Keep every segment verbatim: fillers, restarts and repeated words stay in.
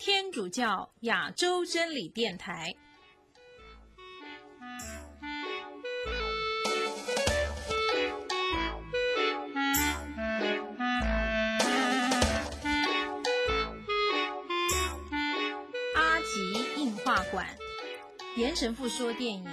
天主教亚洲真理电台。阿吉映画馆，严神父说电影。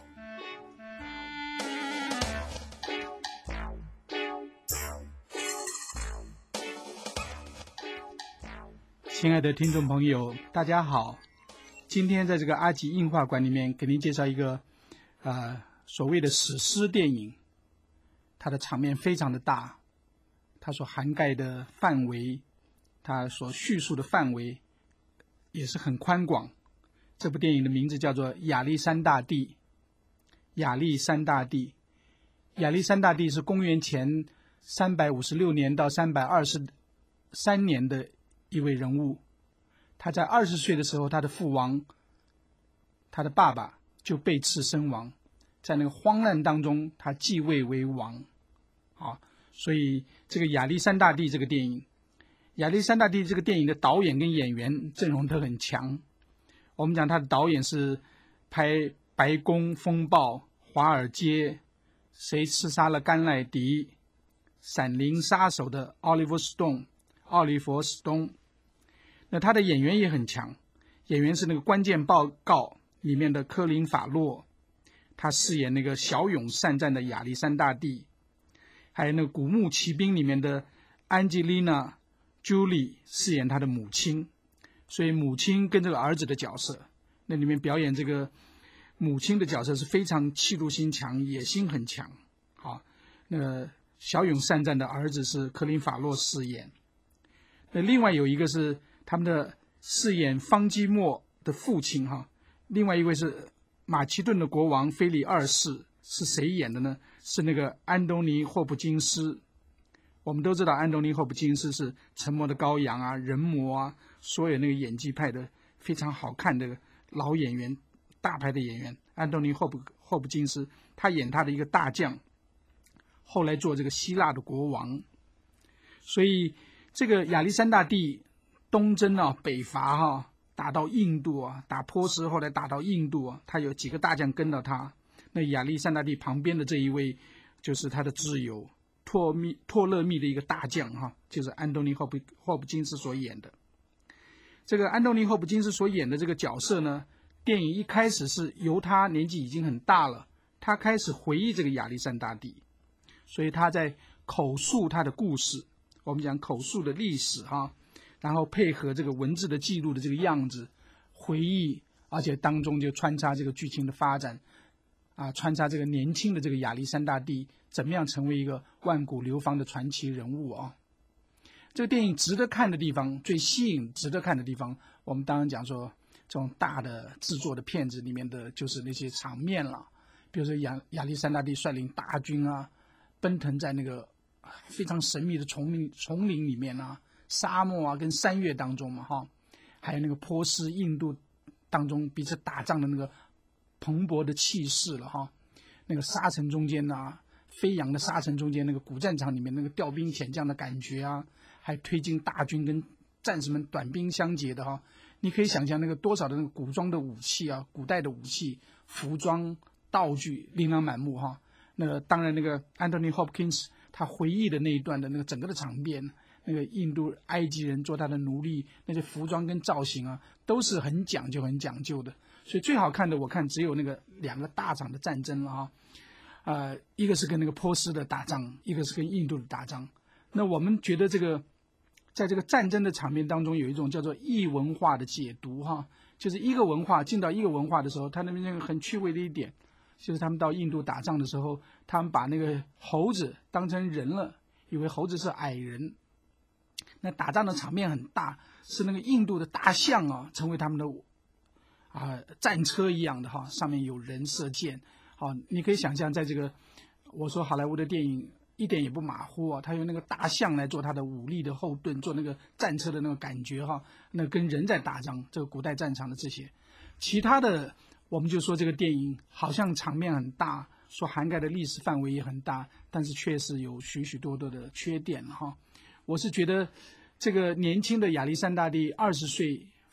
亲爱的听众朋友，大家好。今天在这个阿吉映画馆里面给您介绍一个呃所谓的史诗电影，它的场面非常的大，它所涵盖的范围，它所叙述的范围也是很宽广。这部电影的名字叫做《亚历山大帝》。亚历山大帝，亚历山大帝是公元前三百五十六年到三百二十三年的一位人物。他在二十岁的时候，他的父王，他的爸爸就被刺身亡，在那个荒难当中，他继位为王。啊，所以这个亚历山大帝这个电影，亚历山大帝这个电影的导演跟演员阵容都很强。我们讲他的导演是拍《白宫风暴》《华尔街》《谁刺杀了甘乃迪》《闪灵杀手》的奥利弗·史东，奥利弗·史东。那他的演员也很强，演员是那个《关键报告》里面的科林·法洛，他饰演那个骁勇善战的亚历山大帝，还有那个《古墓奇兵》里面的安吉丽娜·朱莉饰演他的母亲。所以母亲跟这个儿子的角色，那里面表演这个母亲的角色是非常气度心强，野心很强。好，那个骁勇善战的儿子是科林·法洛饰演。那另外有一个是他们的饰演方基莫的父亲哈，另外一位是马其顿的国王腓力二世，是谁演的呢？是那个安东尼·霍普金斯。我们都知道安东尼·霍普金斯是《沉默的羔羊》啊、人魔啊，所有那个演技派的非常好看的老演员，大牌的演员。安东尼·霍普霍普金斯，他演他的一个大将，后来做这个希腊的国王。所以这个亚历山大帝东征啊，北伐哈、啊，打到印度啊，打波斯，后来打到印度啊，他有几个大将跟到他。那亚历山大帝旁边的这一位，就是他的挚友托密托勒密的一个大将哈、啊，就是安东尼霍普霍普金斯所演的。这个安东尼霍普金斯所演的这个角色呢，电影一开始是由他年纪已经很大了，他开始回忆这个亚历山大帝，所以他在口述他的故事。我们讲口述的历史哈、啊。然后配合这个文字的记录的这个样子回忆，而且当中就穿插这个剧情的发展啊，穿插这个年轻的这个亚历山大帝怎么样成为一个万古流芳的传奇人物啊。这个电影值得看的地方，最吸引值得看的地方，我们当然讲说这种大的制作的片子里面的就是那些场面了，比如说亚亚历山大帝率领大军啊，奔腾在那个非常神秘的丛林丛林里面啊，沙漠啊跟山岳当中嘛哈，还有那个波斯印度当中彼此打仗的那个蓬勃的气势了哈，那个沙尘中间啊，飞扬的沙尘中间那个古战场里面那个调兵遣将的感觉啊，还推进大军跟战士们短兵相接的哈，你可以想象那个多少的那个古装的武器啊，古代的武器服装道具琳琅满目哈。那个当然那个 Anthony Hopkins 他回忆的那一段的那个整个的场面，那个印度埃及人做他的奴隶，那些服装跟造型啊，都是很讲究很讲究的。所以最好看的我看只有那个两个大场的战争了哈，呃，一个是跟那个波斯的打仗，一个是跟印度的打仗。那我们觉得这个在这个战争的场面当中有一种叫做异文化的解读哈，就是一个文化进到一个文化的时候，他那边那个很趣味的一点，就是他们到印度打仗的时候，他们把那个猴子当成人了，以为猴子是矮人。那打仗的场面很大，是那个印度的大象啊，成为他们的啊、呃、战车一样的哈，上面有人射箭。好，你可以想象，在这个我说好莱坞的电影一点也不马虎啊，他用那个大象来做他的武力的后盾，做那个战车的那个感觉哈，那跟人在打仗，这个古代战场的这些，其他的我们就说这个电影好像场面很大，所涵盖的历史范围也很大，但是确实有许许多多的缺点哈。我是觉得这个年轻的亚历山大帝二十岁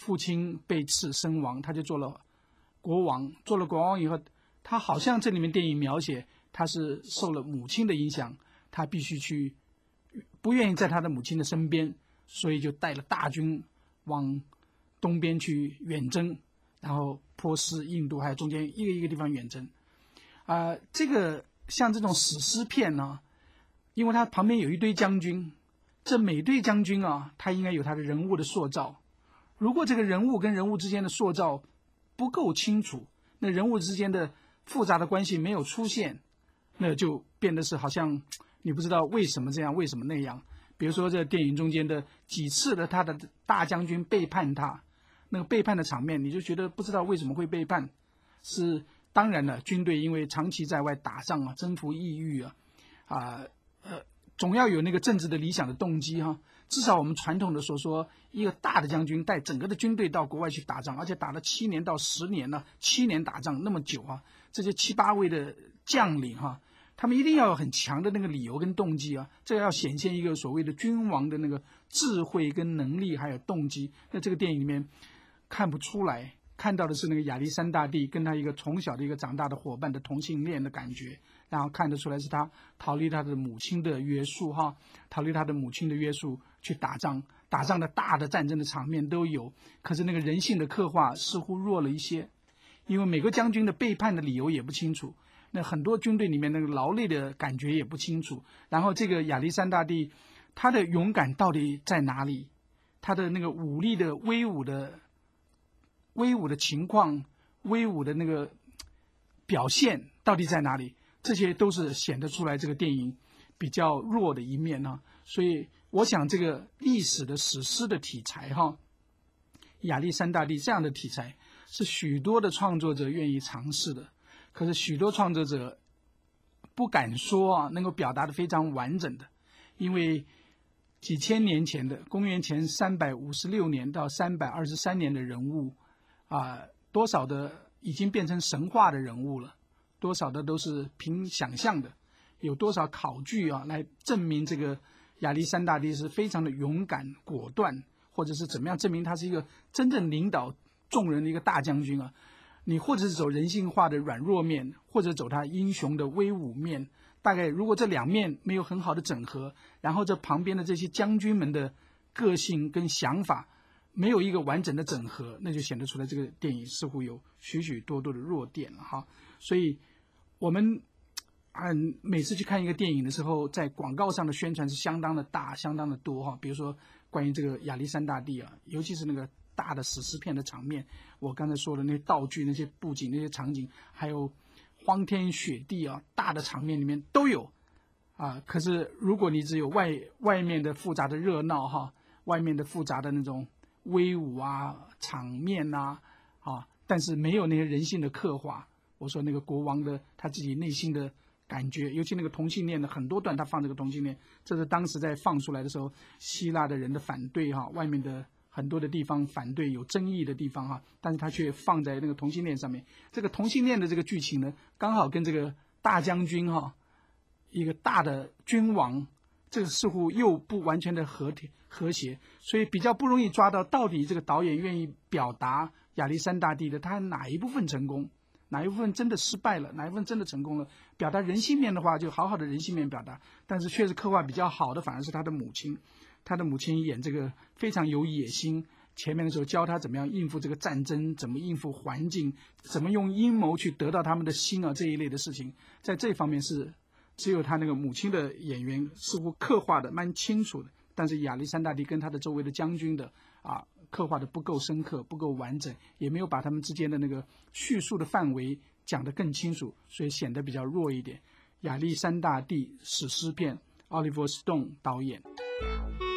父亲被刺身亡，他就做了国王。做了国王以后，他好像这里面电影描写他是受了母亲的影响，他必须去，不愿意在他的母亲的身边，所以就带了大军往东边去远征，然后波斯、印度还有中间一个一个地方远征。啊、呃，这个像这种史诗片呢，因为他旁边有一堆将军，这每队将军啊，他应该有他的人物的塑造。如果这个人物跟人物之间的塑造不够清楚，那人物之间的复杂的关系没有出现，那就变得是好像你不知道为什么这样，为什么那样。比如说这电影中间的几次的他的大将军背叛他，那个背叛的场面，你就觉得不知道为什么会背叛。是当然了，军队因为长期在外打仗啊，征服异域啊，啊呃，总要有那个政治的理想的动机哈、啊。至少我们传统的所说，一个大的将军带整个的军队到国外去打仗，而且打了七年到十年呢，七年打仗那么久啊，这些七八位的将领哈、啊，他们一定要有很强的那个理由跟动机啊，这要显现一个所谓的君王的那个智慧跟能力还有动机。那这个电影里面看不出来，看到的是那个亚历山大帝跟他一个从小的一个长大的伙伴的同性恋的感觉，然后看得出来是他逃离他的母亲的约束哈，逃离他的母亲的约束去打仗，打仗的大的战争的场面都有，可是那个人性的刻画似乎弱了一些，因为每个将军的背叛的理由也不清楚，那很多军队里面那个劳累的感觉也不清楚，然后这个亚历山大帝他的勇敢到底在哪里，他的那个武力的威武的威武的情况，威武的那个表现到底在哪里，这些都是显得出来这个电影比较弱的一面呢、啊。所以我想这个历史的史诗的题材哈，亚历山大帝这样的题材是许多的创作者愿意尝试的，可是许多创作者不敢说啊，能够表达的非常完整的，因为几千年前的公元前三百五十六年到三百二十三年的人物啊，多少的已经变成神话的人物了，多少的都是凭想象的，有多少考据啊来证明这个亚历山大帝是非常的勇敢果断，或者是怎么样证明他是一个真正领导众人的一个大将军啊。你或者是走人性化的软弱面，或者走他英雄的威武面，大概如果这两面没有很好的整合，然后这旁边的这些将军们的个性跟想法没有一个完整的整合，那就显得出来这个电影似乎有许许多多的弱点了哈。所以我们嗯每次去看一个电影的时候，在广告上的宣传是相当的大，相当的多哈。比如说关于这个亚历山大帝啊，尤其是那个大的史诗片的场面，我刚才说的那些道具、那些布景、那些场景，还有荒天雪地啊，大的场面里面都有啊。可是如果你只有外外面的复杂的热闹哈，外面的复杂的那种威武啊场面啊啊，但是没有那些人性的刻画。我说那个国王的他自己内心的感觉，尤其那个同性恋的很多段，他放这个同性恋，这是当时在放出来的时候，希腊的人的反对哈，外面的很多的地方反对有争议的地方哈，但是他却放在那个同性恋上面。这个同性恋的这个剧情呢，刚好跟这个大将军哈，一个大的君王，这个似乎又不完全的和和谐，所以比较不容易抓到到底这个导演愿意表达亚历山大帝的他哪一部分成功，哪一部分真的失败了，哪一部分真的成功了。表达人性面的话，就好好的人性面表达，但是确实刻画比较好的反而是他的母亲。他的母亲演这个非常有野心，前面的时候教他怎么样应付这个战争，怎么应付环境，怎么用阴谋去得到他们的心啊，这一类的事情，在这方面是只有他那个母亲的演员似乎刻画的蛮清楚的，但是亚历山大帝跟他的周围的将军的啊刻画的不够深刻，不够完整，也没有把他们之间的那个叙述的范围讲得更清楚，所以显得比较弱一点。亚历山大帝史诗片， Oliver Stone 导演。